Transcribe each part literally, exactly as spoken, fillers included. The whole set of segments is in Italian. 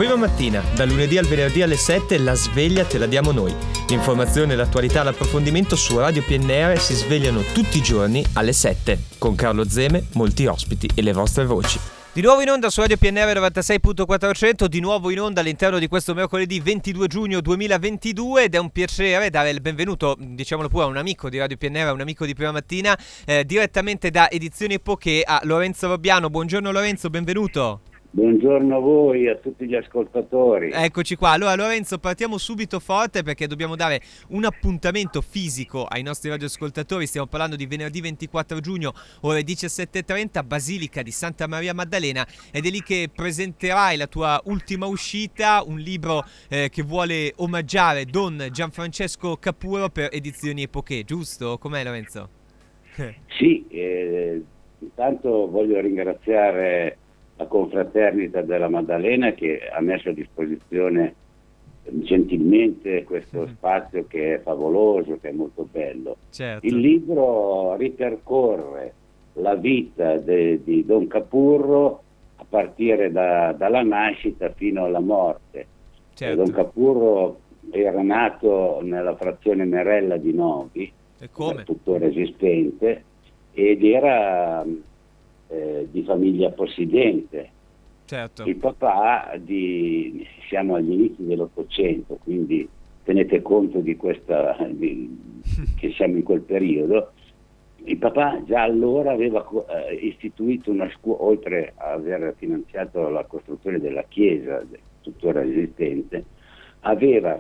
Prima mattina, da lunedì al venerdì alle sette, la sveglia te la diamo noi. L'informazione, l'attualità, l'approfondimento su Radio P N R si svegliano tutti i giorni alle sette. Con Carlo Zeme, molti ospiti e le vostre voci. Di nuovo in onda su Radio P N R novantasei punto quattrocento, di nuovo in onda all'interno di questo mercoledì ventidue giugno duemilaventidue, ed è un piacere dare il benvenuto, diciamolo pure, a un amico di Radio P N R, a un amico di Prima Mattina, eh, direttamente da Edizioni Epoché, a Lorenzo Robbiano. Buongiorno Lorenzo, benvenuto. Buongiorno a voi e a tutti gli ascoltatori. Eccoci qua. Allora Lorenzo, partiamo subito forte perché dobbiamo dare un appuntamento fisico ai nostri radioascoltatori. Stiamo parlando di venerdì ventiquattro giugno, ore diciassette e trenta, Basilica di Santa Maria Maddalena, ed è lì che presenterai la tua ultima uscita, un libro eh, che vuole omaggiare Don Gianfrancesco Capurro per Edizioni Epoché, giusto? Com'è Lorenzo? Sì, eh, intanto voglio ringraziare la confraternita della Maddalena che ha messo a disposizione gentilmente questo spazio che è favoloso, che è molto bello. Certo. Il libro ripercorre la vita de, di Don Capurro a partire da, dalla nascita fino alla morte. Certo. Don Capurro era nato nella frazione Merella di Novi, E come? tuttora esistente, ed era Eh, di famiglia possidente. Certo. Il papà, di, siamo agli inizi dell'Ottocento, quindi tenete conto di questa, di, che siamo in quel periodo. Il papà già allora aveva eh, istituito una scuola, oltre a aver finanziato la costruzione della chiesa, tuttora esistente, aveva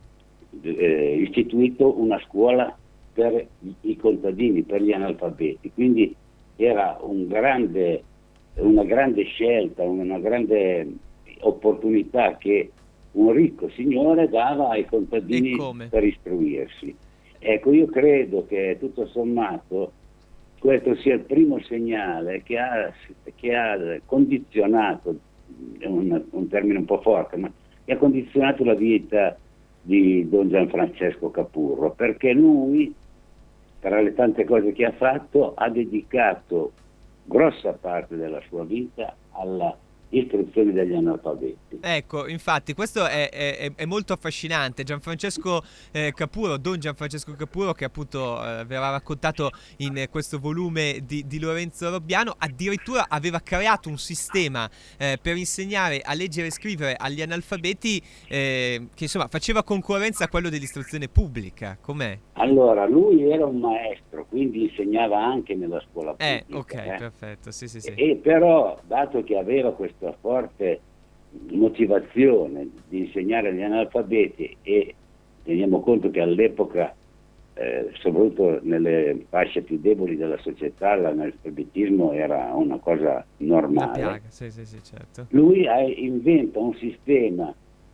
eh, istituito una scuola per i contadini, per gli analfabeti, quindi era un grande, una grande scelta, una grande opportunità che un ricco signore dava ai contadini per istruirsi. Ecco, io credo che tutto sommato questo sia il primo segnale che ha, che ha condizionato, è un, un termine un po' forte, ma che ha condizionato la vita di Don Gianfrancesco Capurro, perché lui, tra le tante cose che ha fatto, ha dedicato grossa parte della sua vita alla istruzione degli analfabeti. Ecco, infatti, questo è, è, è molto affascinante. Gianfrancesco eh, Capurro, Don Gianfrancesco Capurro, che appunto eh, verrà raccontato in eh, questo volume di, di Lorenzo Robbiano, addirittura aveva creato un sistema eh, per insegnare a leggere e scrivere agli analfabeti eh, che insomma faceva concorrenza a quello dell'istruzione pubblica. Com'è? Allora, lui era un maestro, quindi insegnava anche nella scuola pubblica. Eh, ok, eh. perfetto, sì, sì, sì. E però, dato che aveva questa forte motivazione di insegnare agli analfabeti, e teniamo conto che all'epoca, eh, soprattutto nelle fasce più deboli della società, l'analfabetismo era una cosa normale. Una piaga, sì, sì, sì, certo. Lui ha, inventa un sistema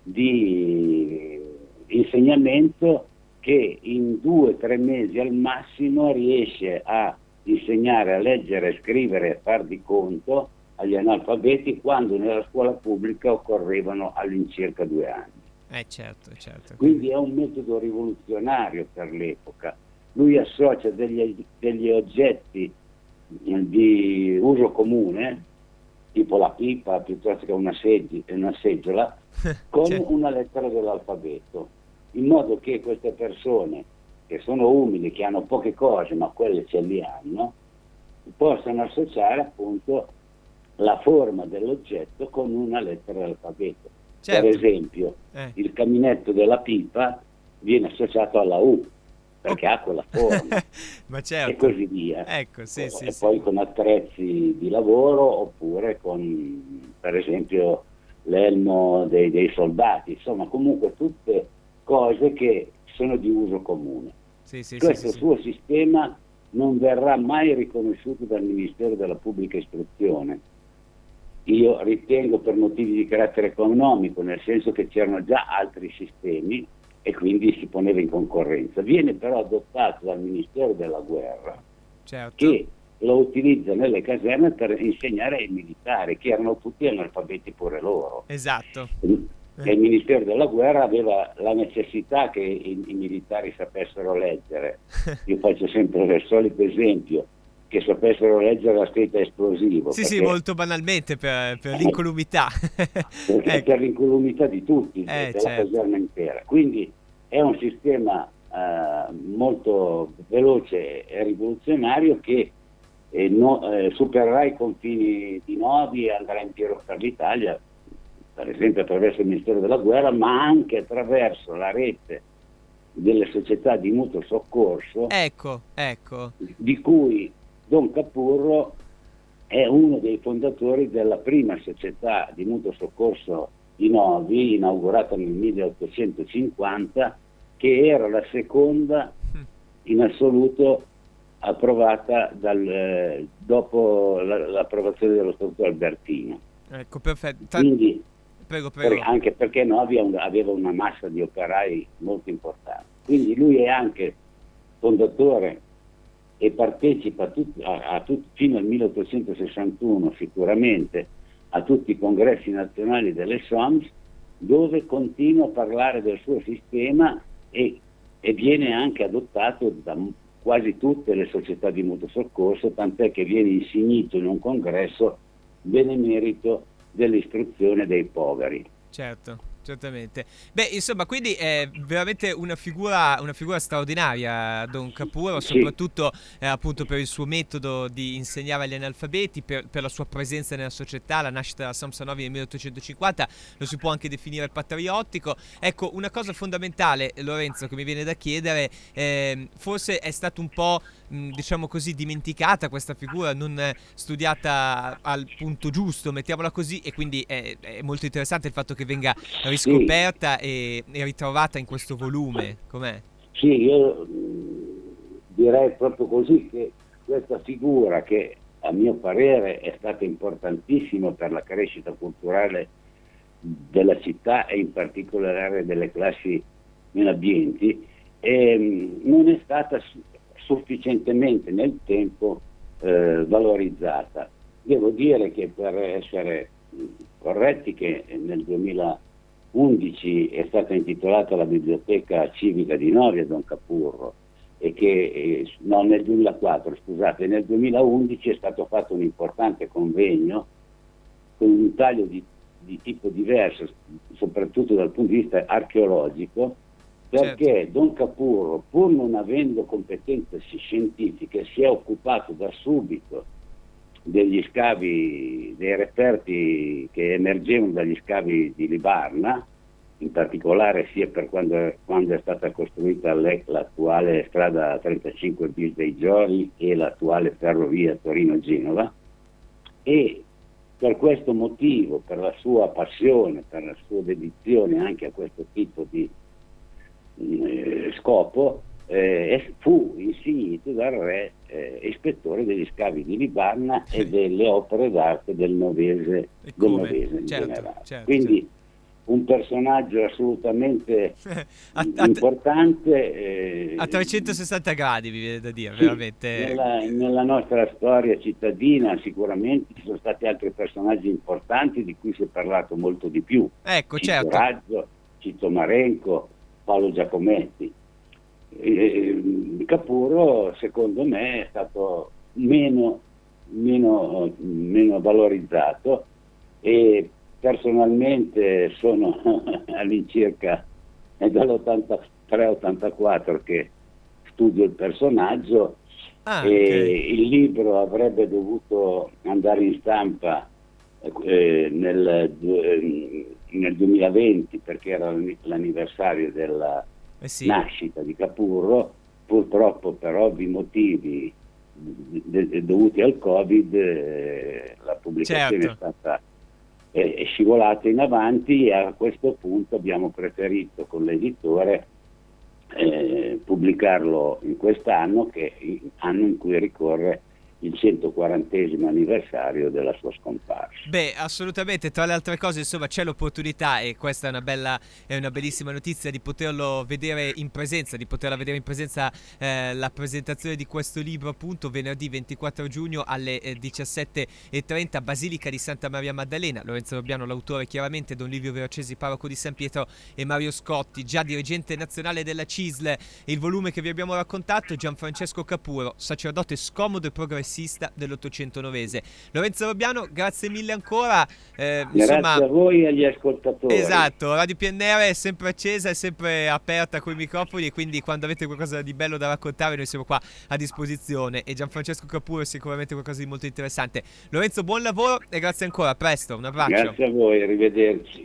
di insegnamento che in due o tre mesi al massimo riesce a insegnare a leggere, a scrivere e a far di conto agli analfabeti, quando nella scuola pubblica occorrevano all'incirca due anni. Eh certo, certo. Quindi è un metodo rivoluzionario per l'epoca. Lui associa degli, degli oggetti di uso comune, tipo la pipa piuttosto che una, seggi, una seggiola, con certo. una lettera dell'alfabeto, in modo che queste persone, che sono umili, che hanno poche cose, ma quelle ce li hanno, possano associare appunto la forma dell'oggetto con una lettera dell'alfabeto. Certo. Per esempio, eh. il caminetto della pipa viene associato alla U, perché oh. ha quella forma, ma certo. e così via. Ecco, sì, e sì, e sì. poi con attrezzi di lavoro, oppure con, per esempio, l'elmo dei, dei soldati, insomma, comunque tutte cose che sono di uso comune. Sì, sì, Questo sì, sì, suo sì. sistema non verrà mai riconosciuto dal Ministero della Pubblica Istruzione. Io ritengo per motivi di carattere economico, nel senso che c'erano già altri sistemi e quindi si poneva in concorrenza. Viene però adottato dal Ministero della Guerra, certo. che lo utilizza nelle caserme per insegnare ai militari, che erano tutti analfabeti pure loro. Esatto. E il Ministero della Guerra aveva la necessità che i, i militari sapessero leggere. Io faccio sempre il solito esempio, che che sapessero leggere la scritta esplosivo. Sì, sì, perché- molto banalmente per, per l'incolumità. perché Ecco. per l'incolumità di tutti, Eh, della certo. caserma intera. Quindi è un sistema eh, molto veloce e rivoluzionario che eh, no- eh, supererà i confini di Novi e andrà in giro per l'Italia, per esempio attraverso il Ministero della Guerra, ma anche attraverso la rete delle società di mutuo soccorso, Ecco, ecco. di cui Don Capurro è uno dei fondatori della prima società di mutuo soccorso di Novi, inaugurata nel milleottocentocinquanta, che era la seconda in assoluto approvata dal, eh, dopo la- l'approvazione dello Statuto Albertino. Ecco, perfetto. Ta- Quindi, prego, per- prego. anche perché Novi aveva aveva una massa di operai molto importante. Quindi lui è anche fondatore e partecipa a tutti- a- a tutti- fino al milleottocentosessantuno sicuramente a tutti i congressi nazionali delle S O M S, dove continua a parlare del suo sistema e, e viene anche adottato da m- quasi tutte le società di mutuo soccorso, tant'è che viene insignito in un congresso benemerito dell'istruzione dei poveri. Certo, certamente. Beh, insomma, quindi è veramente una figura, una figura straordinaria, Don Capurro, Sì. soprattutto eh, appunto per il suo metodo di insegnare agli analfabeti, per, per la sua presenza nella società, la nascita della Samsa Novi nel milleottocentocinquanta, lo si può anche definire patriottico. Ecco, una cosa fondamentale, Lorenzo, che mi viene da chiedere, ehm, forse è stato un po', mh, diciamo così, dimenticata questa figura, non eh, studiata al punto giusto, mettiamola così, e quindi è, è molto interessante il fatto che venga riscoperta e, e ritrovata in questo volume. Com'è? Sì, io mh, direi proprio così, che questa figura, che a mio parere è stata importantissima per la crescita culturale della città e in particolare delle classi meno abbienti, ehm, non è stata su- sufficientemente nel tempo eh, valorizzata. Devo dire che, per essere mh, corretti, che nel duemilaundici è stata intitolata la Biblioteca Civica di Novi a Don Capurro, e che eh, no, nel duemilaquattro, scusate, nel duemilaundici è stato fatto un importante convegno con un taglio di, di tipo diverso, soprattutto dal punto di vista archeologico, perché Certo. Don Capurro, pur non avendo competenze scientifiche, si è occupato da subito degli scavi, dei reperti che emergevano dagli scavi di Libarna, in particolare sia per quando, quando è stata costruita le- l'attuale strada trentacinque bis dei Giori e l'attuale ferrovia Torino-Genova, e per questo motivo, per la sua passione, per la sua dedizione anche a questo tipo di eh, scopo, eh, fu insignito dal re eh, ispettore degli scavi di Libarna e delle opere d'arte del Novese, E del come? Novese in Certo, generale. certo, Quindi un personaggio assolutamente a, a- importante eh, a trecentosessanta gradi, mi viene da dire, sì, veramente. nella, nella nostra storia cittadina sicuramente ci sono stati altri personaggi importanti di cui si è parlato molto di più. Ecco, Cito certo. Raggio, Cito Marenco, Paolo Giacometti. Eh, Capurro, secondo me, è stato meno, meno, meno valorizzato, e personalmente sono all'incirca è dall'ottantatré ottantaquattro che studio il personaggio, Ah, e ok. il libro avrebbe dovuto andare in stampa eh, nel, du- eh, nel duemilaventi, perché era l'anni- l'anniversario della Eh sì. nascita di Capurro. Purtroppo, per ovvi motivi de- de- dovuti al Covid, eh, la pubblicazione Certo. è stata è, è scivolata in avanti, e a questo punto abbiamo preferito con l'editore eh, pubblicarlo in quest'anno, che è anno in cui ricorre il centoquarantesimo anniversario della sua scomparsa. Beh, assolutamente, tra le altre cose, insomma, c'è l'opportunità, e questa è una bella, è una bellissima notizia, di poterlo vedere in presenza, di poterla vedere in presenza, eh, la presentazione di questo libro, appunto, venerdì ventiquattro giugno alle eh, diciassette e trenta, Basilica di Santa Maria Maddalena. Lorenzo Robbiano, l'autore, chiaramente, Don Livio Veracesi, parroco di San Pietro, e Mario Scotti, già dirigente nazionale della C I S L. Il volume che vi abbiamo raccontato, Gianfrancesco Capurro, sacerdote scomodo e progressista, progressista dell'Ottocento novese. Lorenzo Robbiano, grazie mille ancora. Eh, Grazie insomma, a voi e agli ascoltatori. esatto, Radio P N R è sempre accesa, è sempre aperta con i microfoni, e quindi quando avete qualcosa di bello da raccontare noi siamo qua a disposizione, e Gianfrancesco Capuro è sicuramente qualcosa di molto interessante. Lorenzo, buon lavoro e grazie ancora, a presto, un abbraccio. Grazie a voi, arrivederci.